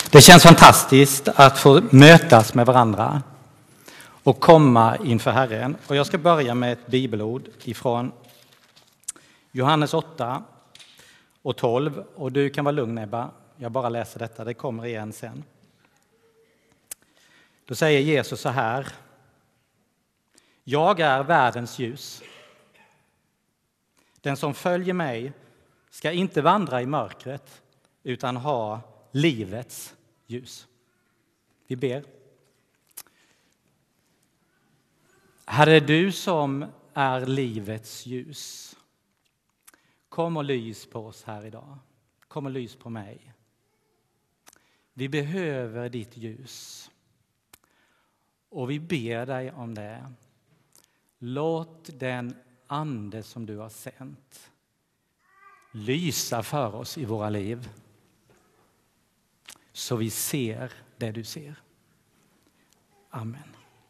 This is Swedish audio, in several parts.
Det känns fantastiskt att få mötas med varandra och komma inför Herren. Och jag ska börja med ett bibelord ifrån Johannes 8 och 12. Och du kan vara lugn, Ebba. Jag bara läser detta, det kommer igen sen. Då säger Jesus så här: Jag är världens ljus. Den som följer mig ska inte vandra i mörkret utan ha livets ljus. Vi ber. Herre, du som är livets ljus, kom och lys på oss här idag. Kom och lys på mig. Vi behöver ditt ljus. Och vi ber dig om det. Låt den ande som du har sänt lysa för oss i våra liv. Så vi ser det du ser. Amen.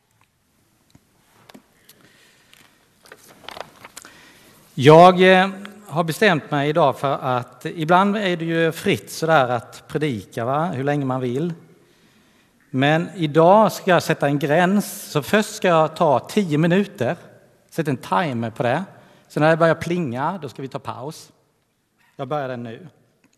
Jag har bestämt mig idag för att ibland är det ju fritt sådär att predika, va? Hur länge man vill. Men idag ska jag sätta en gräns. Så först ska jag ta 10 minuter. Sätta en timer på det. Så när det börjar plinga, då ska vi ta paus. Jag börjar den nu.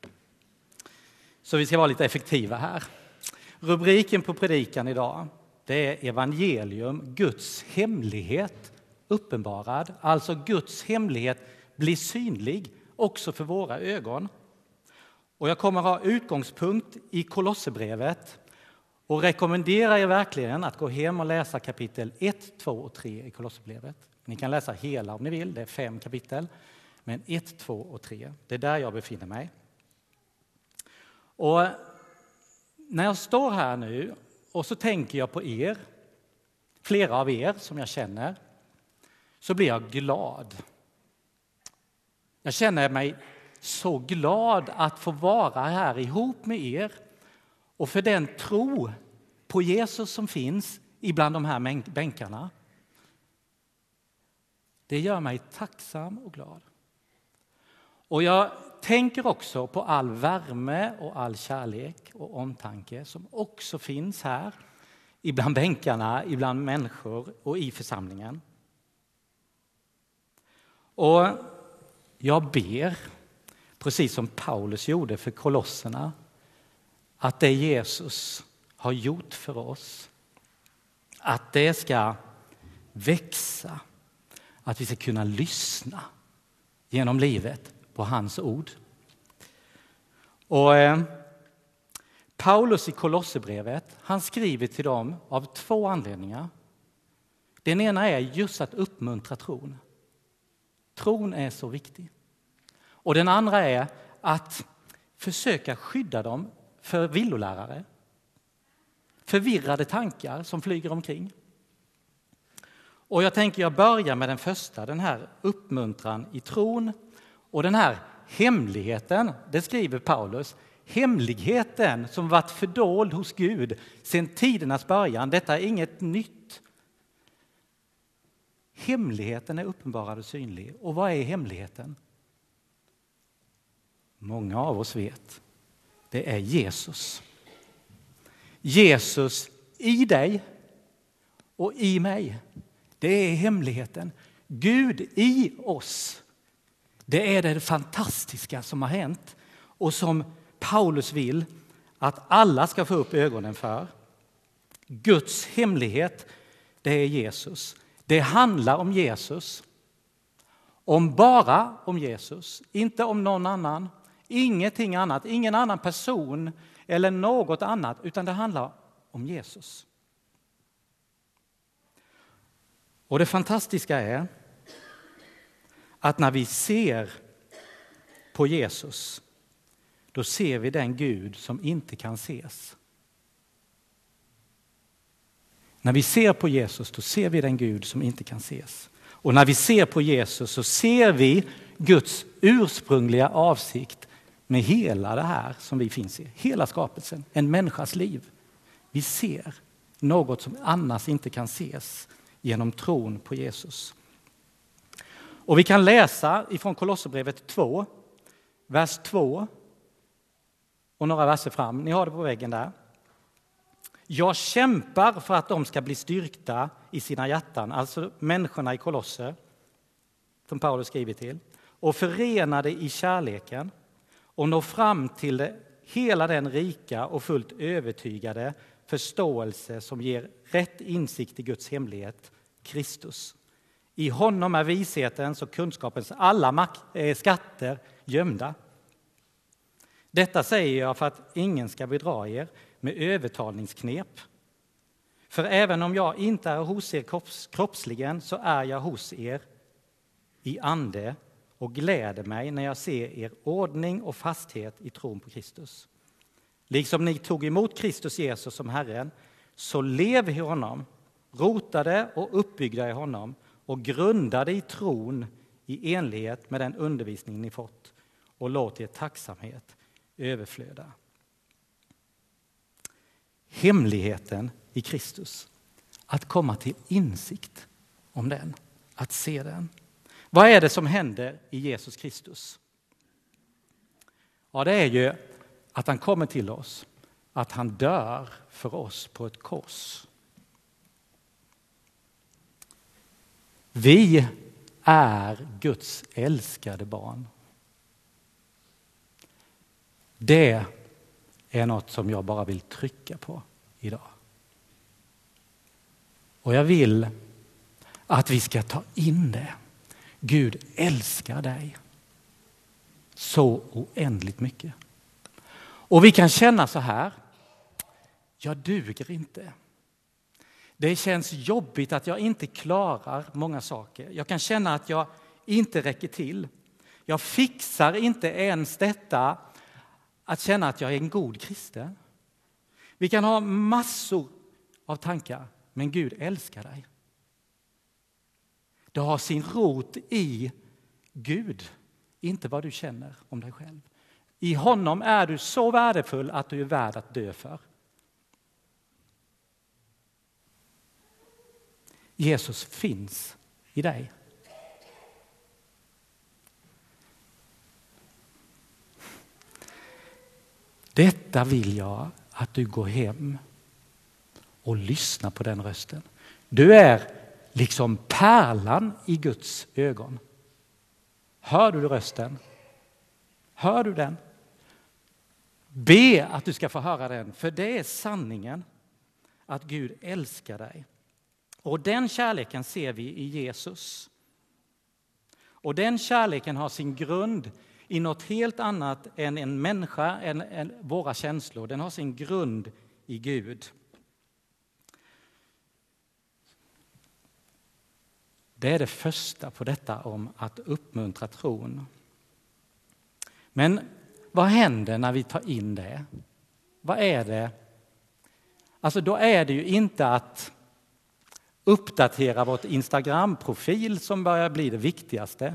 Så vi ska vara lite effektiva här. Rubriken på predikan idag, det är evangelium, Guds hemlighet uppenbarad. Alltså Guds hemlighet blir synlig också för våra ögon. Och jag kommer ha utgångspunkt i Kolosserbrevet och rekommenderar er verkligen att gå hem och läsa kapitel 1, 2 och 3 i Kolosserbrevet. Ni kan läsa hela om ni vill, det är 5 kapitel. Men 1, 2 och 3, det är där jag befinner mig. Och när jag står här nu och så tänker jag på er, flera av er som jag känner, så blir jag glad. Jag känner mig så glad att få vara här ihop med er och för den tro på Jesus som finns ibland de här bänkarna. Det gör mig tacksam och glad. Och jag tänker också på all värme och all kärlek och omtanke som också finns här ibland bänkarna, ibland människor och i församlingen. Och jag ber, precis som Paulus gjorde för kolosserna, att det Jesus har gjort för oss, att det ska växa, att vi ska kunna lyssna genom livet på hans ord. Och Paulus i Kolosserbrevet, han skriver till dem av 2 anledningar. Den ena är just att uppmuntra tron. Tron är så viktig. Och den andra är att försöka skydda dem för villolärare. Förvirrade tankar som flyger omkring. Och jag tänker jag börjar med den första, den här uppmuntran i tron. Och den här hemligheten, det skriver Paulus, hemligheten som varit fördold hos Gud sedan tidernas början. Detta är inget nytt. Hemligheten är uppenbarad och synlig. Och vad är hemligheten? Många av oss vet. Det är Jesus. Jesus i dig och i mig. Det är hemligheten. Gud i oss. Det är det fantastiska som har hänt och som Paulus vill att alla ska få upp ögonen för. Guds hemlighet, det är Jesus. Det handlar om Jesus. Bara om Jesus. Inte om någon annan. Ingenting annat. Ingen annan person eller något annat. Utan det handlar om Jesus. Och det fantastiska är att när vi ser på Jesus, då ser vi den Gud som inte kan ses. När vi ser på Jesus, då ser vi den Gud som inte kan ses. Och när vi ser på Jesus så ser vi Guds ursprungliga avsikt med hela det här som vi finns i. Hela skapelsen, en människas liv. Vi ser något som annars inte kan ses genom tron på Jesus. Och vi kan läsa ifrån Kolosserbrevet 2, vers 2. och några verser fram. Ni har det på väggen där. Jag kämpar för att de ska bli styrkta i sina hjärtan, alltså människorna i Kolosser, som Paulus skriver till, och förenade i kärleken och nå fram till hela den rika och fullt övertygade förståelse som ger rätt insikt i Guds hemlighet, Kristus. I honom är vishetens och kunskapens alla skatter gömda. Detta säger jag för att ingen ska bedra er med övertalningsknep. För även om jag inte är hos er kroppsligen så är jag hos er i ande och gläder mig när jag ser er ordning och fasthet i tron på Kristus. Liksom ni tog emot Kristus Jesus som Herren, så lev i honom, rotade och uppbyggda i honom och grundade i tron i enlighet med den undervisning ni fått, och låt er tacksamhet överflöda. Hemligheten i Kristus, att komma till insikt om den, att se den. Vad är det som händer i Jesus Kristus? Ja, det är ju att han kommer till oss, att han dör för oss på ett kors. Vi är Guds älskade barn. Det är något som jag bara vill trycka på idag. Och jag vill att vi ska ta in det. Gud älskar dig så oändligt mycket. Och vi kan känna så här: jag duger inte. Det känns jobbigt att jag inte klarar många saker. Jag kan känna att jag inte räcker till. Jag fixar inte ens detta att känna att jag är en god kristen. Vi kan ha massor av tankar, men Gud älskar dig. Det har sin rot i Gud, inte vad du känner om dig själv. I honom är du så värdefull att du är värd att dö för. Jesus finns i dig. Detta vill jag att du går hem och lyssnar på den rösten. Du är liksom pärlan i Guds ögon. Hör du rösten? Hör du den? Be att du ska få höra den, för det är sanningen att Gud älskar dig. Och den kärleken ser vi i Jesus. Och den kärleken har sin grund i något helt annat än en människa, än våra känslor. Den har sin grund i Gud. Det är det första på detta om att uppmuntra tron. Men vad händer när vi tar in det? Vad är det? Alltså då är det ju inte att uppdatera vårt Instagram-profil som börjar bli det viktigaste.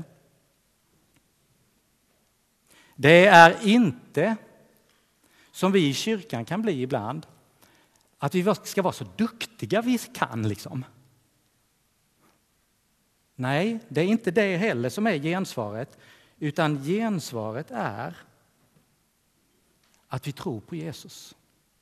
Det är inte, som vi i kyrkan kan bli ibland, att vi ska vara så duktiga vi kan liksom. Nej, det är inte det heller som är gensvaret, utan gensvaret är att vi tror på Jesus.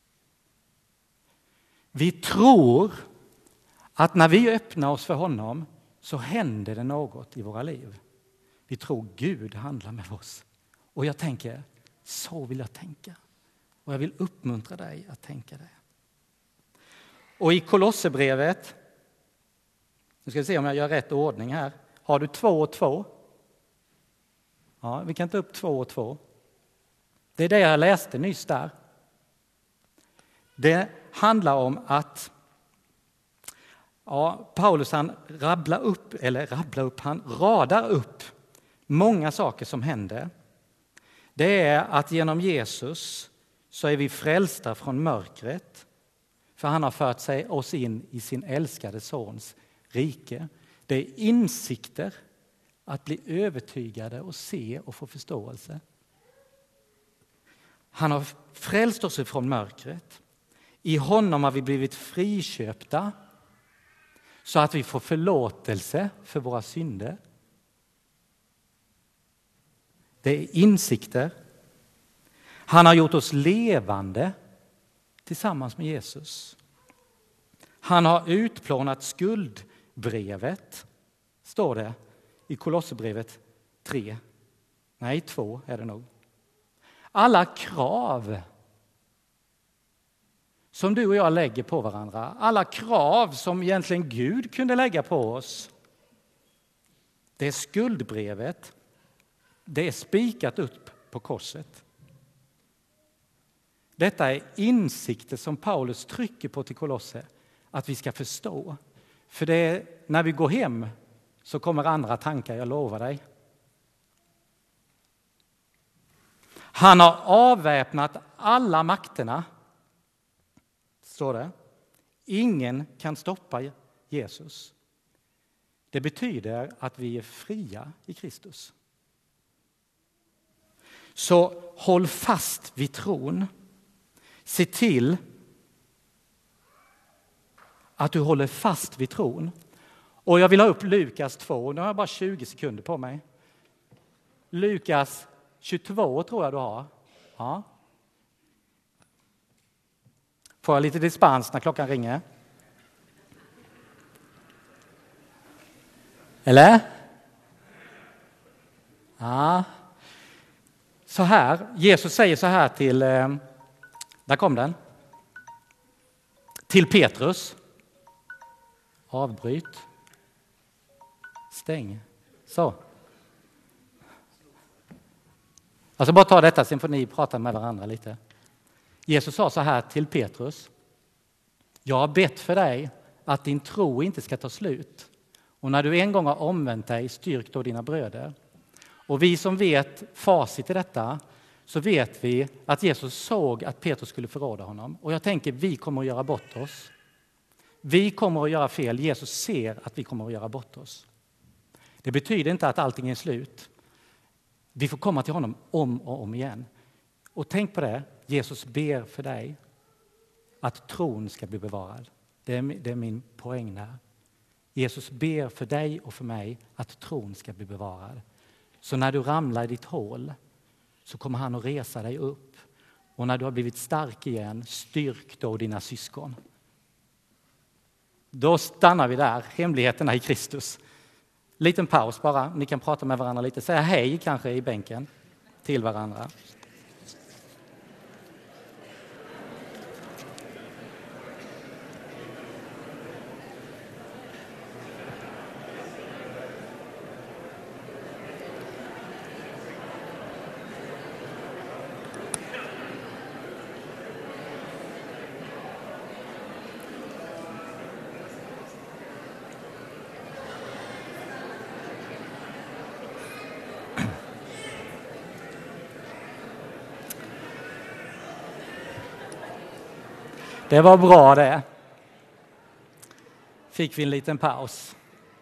Vi tror att när vi öppnar oss för honom så händer det något i våra liv. Vi tror Gud handlar med oss. Och jag tänker, så vill jag tänka. Och jag vill uppmuntra dig att tänka det. Och i Kolosserbrevet, nu ska vi se om jag gör rätt ordning här. Har du 2 och 2? Ja, vi kan ta upp 2 och 2. Det är det jag läste nyss där. Det handlar om att Paulus han radar upp många saker som händer. Det är att genom Jesus så är vi frälsta från mörkret. För han har fört oss in i sin älskade sons rike. Det är insikter, att bli övertygade och se och få förståelse. Han har frälst oss från mörkret. I honom har vi blivit friköpta så att vi får förlåtelse för våra synder. Det är insikter. Han har gjort oss levande tillsammans med Jesus. Han har utplånat skuldbrevet, står det i Kolosserbrevet 3. Nej, 2 är det nog. Alla krav som du och jag lägger på varandra, alla krav som egentligen Gud kunde lägga på oss, det är skuldbrevet, det är spikat upp på korset. Detta är insikter som Paulus trycker på till Kolosser att vi ska förstå. För det är, när vi går hem så kommer andra tankar, jag lovar dig. Han har avväpnat alla makterna, står det. Ingen kan stoppa Jesus. Det betyder att vi är fria i Kristus. Så håll fast vid tron. Se till att du håller fast vid tron. Och jag vill ha upp Lukas 2. Nu har jag bara 20 sekunder på mig. Lukas 22 tror jag du har. Ja. Får jag lite dispens när klockan ringer? Eller? Ja. Så här, Jesus säger så här till, där kom den. Till Petrus. Avbryt. Stäng. Så. Alltså bara ta detta, sen får ni prata med varandra lite. Jesus sa så här till Petrus. Jag har bett för dig att din tro inte ska ta slut. Och när du en gång har omvänt dig, styrk då dina bröder. Och vi som vet facit i detta, så vet vi att Jesus såg att Petrus skulle förråda honom. Och jag tänker, vi kommer att göra bort oss. Vi kommer att göra fel. Jesus ser att vi kommer att göra bort oss. Det betyder inte att allting är slut. Vi får komma till honom om och om igen. Och tänk på det, Jesus ber för dig att tron ska bli bevarad. Det är min poäng där. Jesus ber för dig och för mig att tron ska bli bevarad. Så när du ramlar i ditt hål så kommer han att resa dig upp. Och när du har blivit stark igen, styrk då dina syskon. Då stannar vi där, hemligheterna i Kristus. Liten paus bara, ni kan prata med varandra lite. Säga hej kanske i bänken till varandra. Det var bra det. Fick vi en liten paus.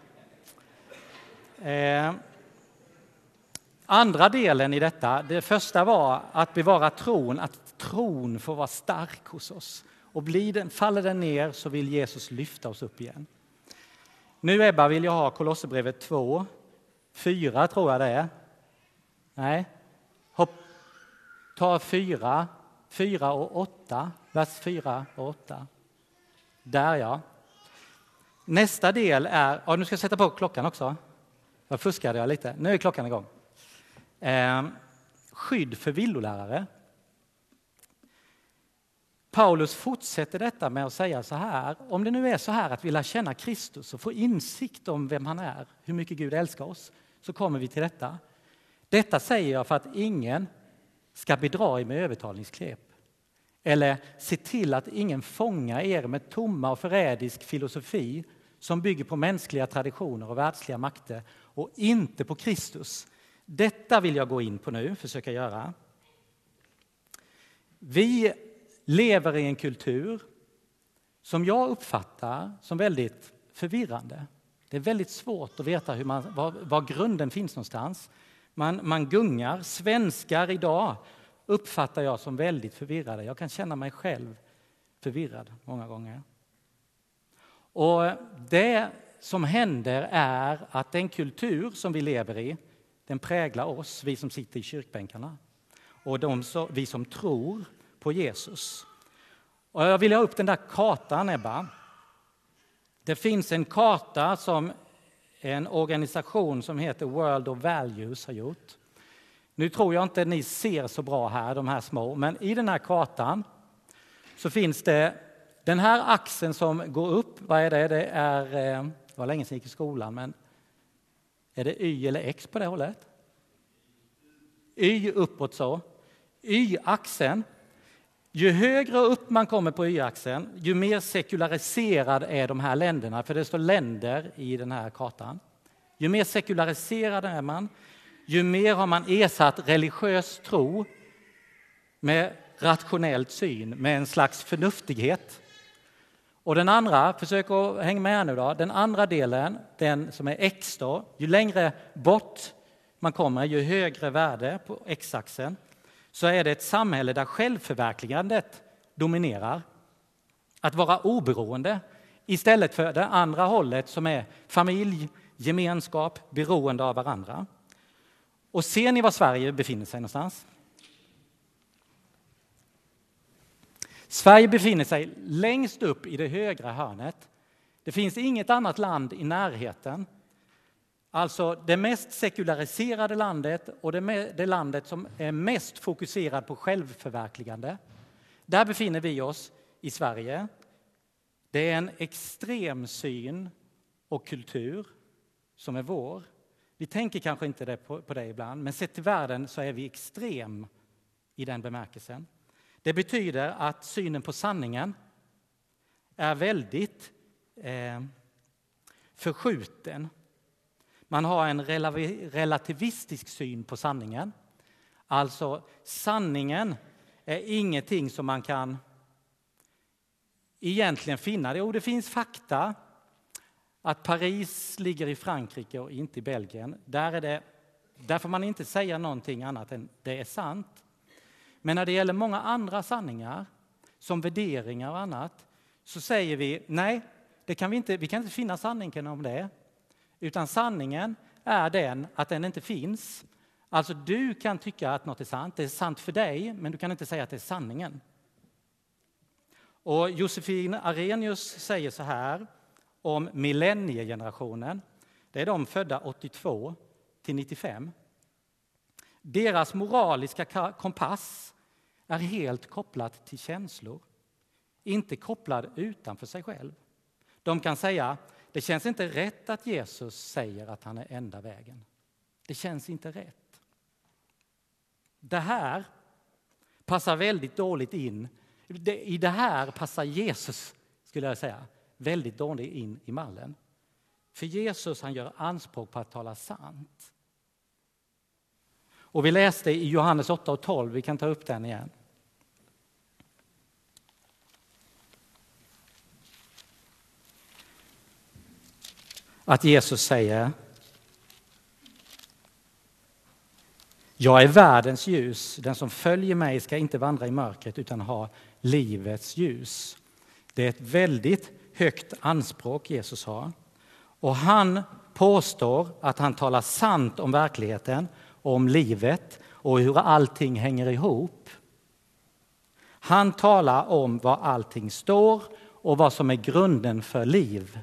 Andra delen i detta, det första var att bevara tron, att tron får vara stark hos oss. Och faller den ner så vill Jesus lyfta oss upp igen. Nu Ebba vill jag ha Kolosserbrevet 2, 4 tror jag det är. Nej, ta 4 och 8, vers 4 och 8. Där ja. Nästa del är, nu ska jag sätta på klockan också. Jag fuskade lite, nu är klockan igång. Skydd för villolärare. Paulus fortsätter detta med att säga så här. Om det nu är så här att vi lär känna Kristus och få insikt om vem han är, hur mycket Gud älskar oss, så kommer vi till detta. Detta säger jag för att ingen ska bedra er med övertalningsknep. Eller se till att ingen fångar er med tomma och förrädisk filosofi som bygger på mänskliga traditioner och världsliga makter och inte på Kristus. Detta vill jag gå in på nu, försöka göra. Vi lever i en kultur som jag uppfattar som väldigt förvirrande. Det är väldigt svårt att veta var grunden finns någonstans. Man gungar. Svenskar idag uppfattar jag som väldigt förvirrade. Jag kan känna mig själv förvirrad många gånger. Och det som händer är att den kultur som vi lever i, den präglar oss, vi som sitter i kyrkbänkarna. och vi som tror på Jesus. Och jag vill ha upp den där kartan, Ebba. Det finns en karta som en organisation som heter World of Values har gjort. Nu tror jag inte ni ser så bra här, de här små, men i den här kartan så finns det den här axeln som går upp. Vad är det? Det var länge sedan jag gick i skolan, men är det Y eller X på det hållet? Y uppåt så. Y-axeln. Ju högre upp man kommer på Y-axeln, ju mer sekulariserad är de här länderna. För det står länder i den här kartan. Ju mer sekulariserad är man, ju mer har man ersatt religiös tro med rationellt syn, med en slags förnuftighet. Och den andra, försök att hänga med nu då, den andra delen, den som är X då, ju längre bort man kommer, ju högre värde på X-axeln, så är det ett samhälle där självförverkligandet dominerar. Att vara oberoende istället för det andra hållet som är familj, gemenskap, beroende av varandra. Och ser ni var Sverige befinner sig någonstans? Sverige befinner sig längst upp i det högra hörnet. Det finns inget annat land i närheten. Alltså det mest sekulariserade landet och det landet som är mest fokuserad på självförverkligande. Där befinner vi oss i Sverige. Det är en extrem syn och kultur som är vår. Vi tänker kanske inte det på det ibland, men sett till världen så är vi extrem i den bemärkelsen. Det betyder att synen på sanningen är väldigt förskjuten. Man har en relativistisk syn på sanningen. Alltså sanningen är ingenting som man kan egentligen finna. Jo, det finns fakta att Paris ligger i Frankrike och inte i Belgien. Där får man inte säga någonting annat än det är sant. Men när det gäller många andra sanningar, som värderingar och annat, så säger vi nej, vi kan inte finna sanningen om det. Utan sanningen är den att den inte finns. Alltså du kan tycka att något är sant, det är sant för dig, men du kan inte säga att det är sanningen. Och Josefin Arrhenius säger så här om millenniegenerationen. Det är de födda 82 till 95. Deras moraliska kompass är helt kopplat till känslor, inte kopplad utanför sig själv. De kan säga, det känns inte rätt att Jesus säger att han är enda vägen. Det känns inte rätt. Det här passar väldigt dåligt in. I det här passar Jesus, skulle jag säga, väldigt dåligt in i mallen. För Jesus, han gör anspråk på att tala sant. Och vi läste i Johannes 8 och 12, vi kan ta upp den igen. Att Jesus säger, jag är världens ljus, den som följer mig ska inte vandra i mörkret utan ha livets ljus. Det är ett väldigt högt anspråk Jesus har. Och han påstår att han talar sant om verkligheten, om livet och hur allting hänger ihop. Han talar om vad allting står och vad som är grunden för liv.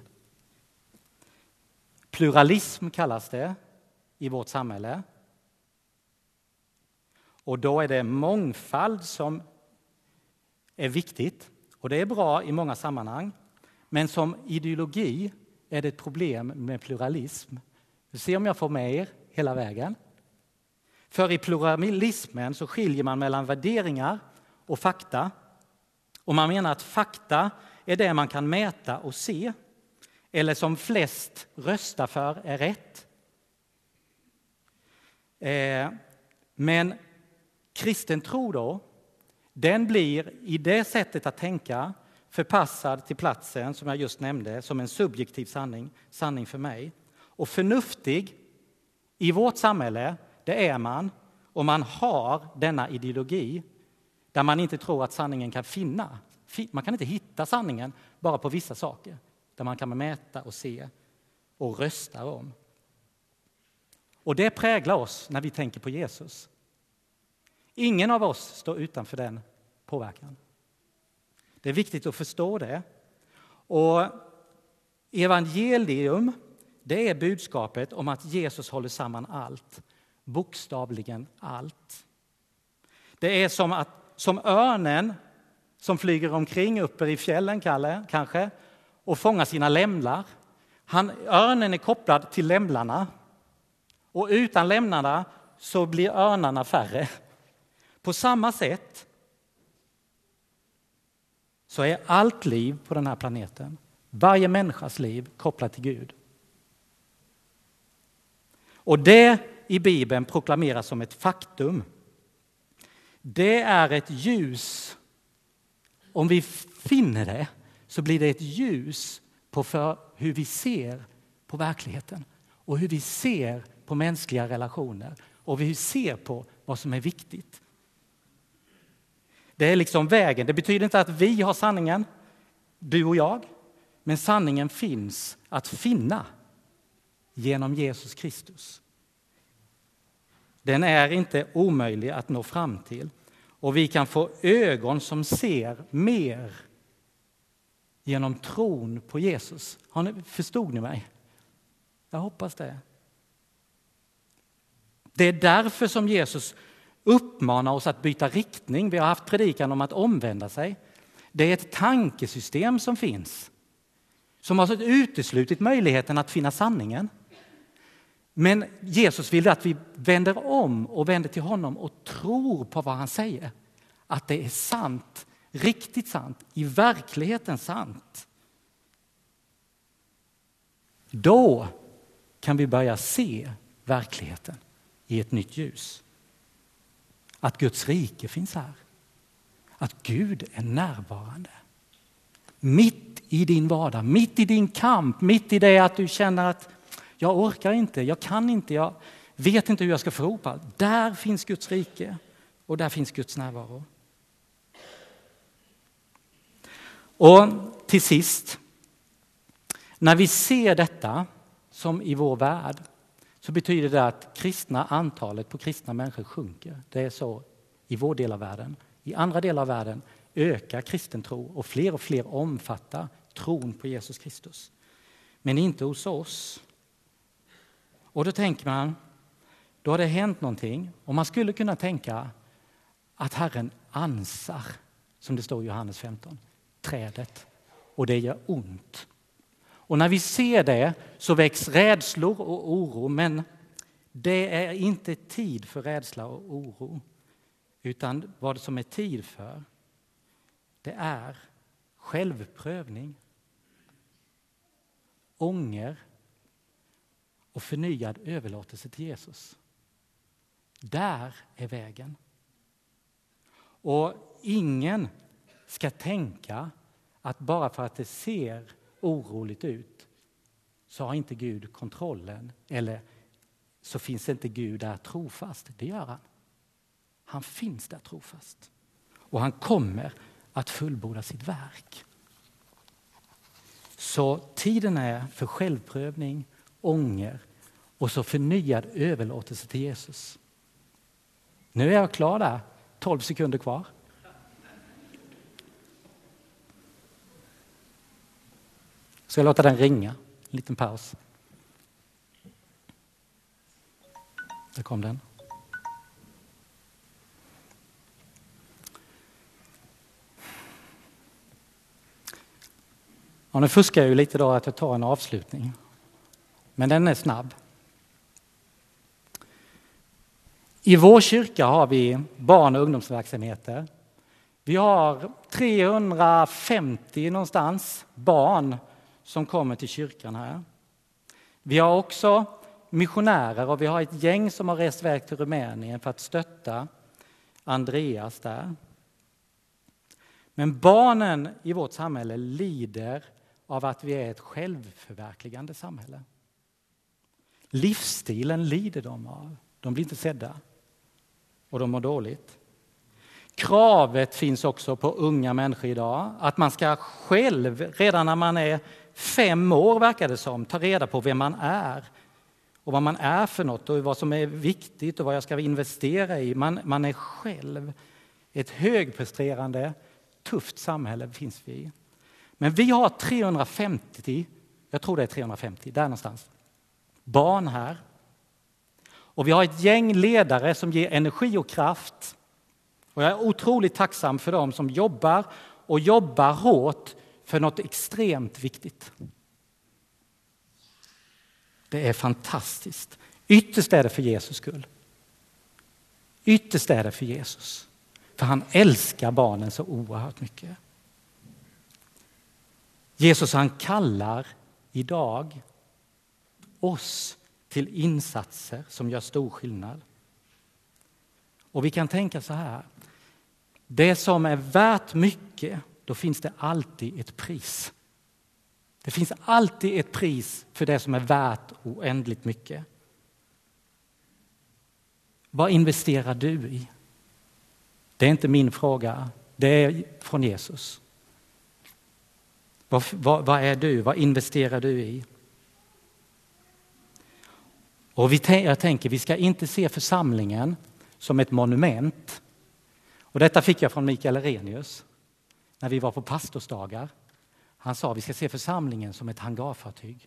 Pluralism kallas det i vårt samhälle. Och då är det mångfald som är viktigt. Och det är bra i många sammanhang. Men som ideologi är det ett problem med pluralism. Vi ser om jag får med er hela vägen. För i pluralismen så skiljer man mellan värderingar och fakta. Och man menar att fakta är det man kan mäta och se. Eller som flest röstar för är rätt. Men kristen tro då, den blir i det sättet att tänka förpassad till platsen som jag just nämnde som en subjektiv sanning för mig. Och förnuftig i vårt samhälle, det är man om man har denna ideologi där man inte tror att sanningen kan finna. Man kan inte hitta sanningen bara på vissa saker där man kan mäta och se och rösta om. Och det präglar oss när vi tänker på Jesus. Ingen av oss står utanför den påverkan. Det är viktigt att förstå det. Och evangelium, det är budskapet om att Jesus håller samman allt. Bokstavligen allt. Det är som örnen som flyger omkring uppe i fjällen kanske och fångar sina lämlar. Örnen är kopplad till lämlarna. Och utan lämlarna så blir örnarna färre. På samma sätt så är allt liv på den här planeten, varje människas liv, kopplat till Gud. Och det i Bibeln proklameras som ett faktum. Det är ett ljus. Om vi finner det så blir det ett ljus för hur vi ser på verkligheten och hur vi ser på mänskliga relationer och hur vi ser på vad som är viktigt. Det är liksom vägen. Det betyder inte att vi har sanningen, du och jag, men sanningen finns att finna genom Jesus Kristus. Den är inte omöjlig att nå fram till. Och vi kan få ögon som ser mer genom tron på Jesus. Förstod ni mig? Jag hoppas det. Det är därför som Jesus uppmanar oss att byta riktning. Vi har haft predikan om att omvända sig. Det är ett tankesystem som finns. Som har uteslutit möjligheten att finna sanningen. Men Jesus vill att vi vänder om och vänder till honom och tror på vad han säger. Att det är sant, riktigt sant, i verkligheten sant. Då kan vi börja se verkligheten i ett nytt ljus. Att Guds rike finns här. Att Gud är närvarande. Mitt i din vardag, mitt i din kamp, mitt i det att du känner att jag orkar inte, jag kan inte, jag vet inte hur jag ska få ihop allt. Där finns Guds rike och där finns Guds närvaro. Och till sist, när vi ser detta som i vår värld så betyder det att antalet på kristna människor sjunker. Det är så i vår del av världen. I andra delar av världen ökar kristen tro och fler omfattar tron på Jesus Kristus. Men inte hos oss. Och då tänker man, då har det hänt någonting. Och man skulle kunna tänka att Herren ansar, som det står i Johannes 15, trädet. Och det gör ont. Och när vi ser det så väcks rädslor och oro. Men det är inte tid för rädsla och oro. Utan vad som är tid för, det är självprövning, ånger och förnyad överlåtelse till Jesus. Där är vägen. Och ingen ska tänka att bara för att det ser oroligt ut så har inte Gud kontrollen eller så finns inte Gud där trofast. Det gör han. Han finns där trofast. Och han kommer att fullborda sitt verk. Så tiden är för självprövning, ånger och så förnyad överlåtelse till Jesus. Nu är jag klar där. 12 sekunder kvar. Så jag låter den ringa. En liten paus. Där kom den. Ja, nu fuskar jag ju lite då att jag tar en avslutning. Men den är snabb. I vår kyrka har vi barn- och ungdomsverksamheter. Vi har 350 någonstans barn som kommer till kyrkan här. Vi har också missionärer och vi har ett gäng som har rest iväg till Rumänien för att stötta Andreas där. Men barnen i vårt samhälle lider av att vi är ett självförverkligande samhälle. Livsstilen lider de av. De blir inte sedda. Och de mår dåligt. Kravet finns också på unga människor idag. Att man ska själv, redan när man är 5 år verkar det som, ta reda på vem man är. och vad man är för något och vad som är viktigt och vad jag ska investera i. Man är själv ett högpresterande, tufft samhälle finns vi i. Men vi har 350, jag tror det är 350, där någonstans, barn här. Och vi har ett gäng ledare som ger energi och kraft. Och jag är otroligt tacksam för dem som jobbar hårt för något extremt viktigt. Det är fantastiskt. Ytterst är det för Jesus skull. Ytterst är det för Jesus. För han älskar barnen så oerhört mycket. Jesus han kallar idag oss till insatser som gör stor skillnad. Och vi kan tänka så här. Det som är värt mycket, då finns det alltid ett pris. Det finns alltid ett pris för det som är värt oändligt mycket. Vad investerar du i? Det är inte min fråga. Det är från Jesus. Vad är du? Vad investerar du i? Och jag tänker, vi ska inte se församlingen som ett monument. Och detta fick jag från Mikael Arrhenius när vi var på pastorsdagar. Han sa vi ska se församlingen som ett hangarfartyg.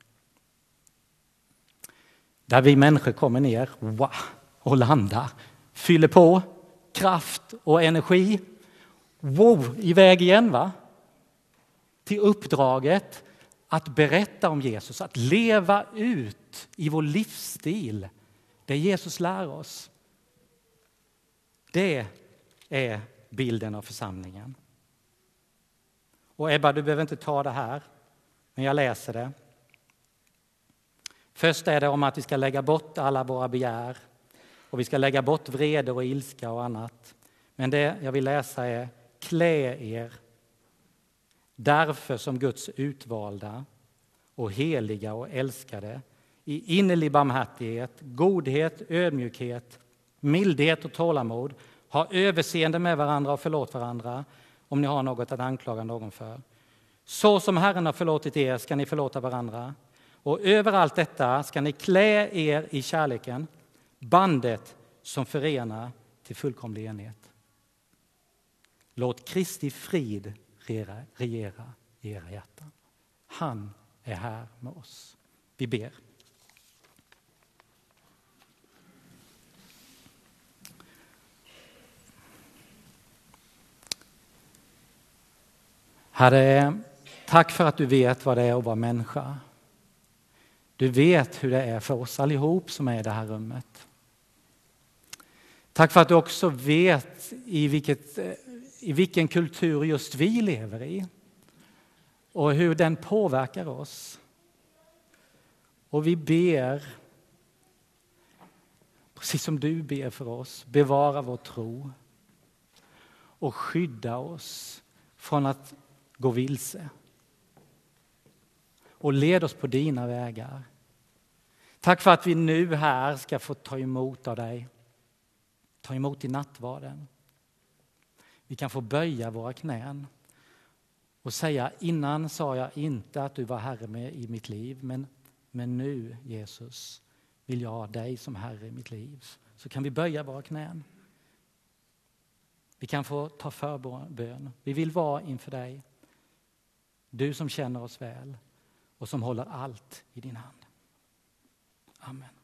Där vi människor kommer ner och landar. Fyller på kraft och energi. Iväg igen va? Till uppdraget att berätta om Jesus. Att leva ut i vår livsstil. Det Jesus lär oss. Det är bilden av församlingen. Och Ebba, du behöver inte ta det här, men jag läser det. Först är det om att vi ska lägga bort alla våra begär. Och vi ska lägga bort vrede och ilska och annat. Men det jag vill läsa är: klä er därför som Guds utvalda och heliga och älskade i innerlig barmhärtighet, godhet, ödmjukhet, mildhet och tålamod. Ha överseende med varandra och förlåt varandra om ni har något att anklaga någon för. Så som Herren har förlåtit er ska ni förlåta varandra. Och över allt detta ska ni klä er i kärleken, bandet som förenar till fullkomlig enhet. Låt Kristi frid regera i era hjärtan. Han är här med oss. Vi ber. Herre, tack för att du vet vad det är att vara människa. Du vet hur det är för oss allihop som är i det här rummet. Tack för att du också vet i vilken kultur just vi lever i. Och hur den påverkar oss. Och vi ber, precis som du ber för oss, bevara vår tro. Och skydda oss från att gå vilse. Och led oss på dina vägar. Tack för att vi nu här ska få ta emot av dig. Ta emot i nattvarden. Vi kan få böja våra knän. Och säga, innan sa jag inte att du var Herre med i mitt liv. Men nu, Jesus, vill jag ha dig som Herre i mitt liv. Så kan vi böja våra knän. Vi kan få ta förbön. Vi vill vara inför dig. Du som känner oss väl och som håller allt i din hand. Amen.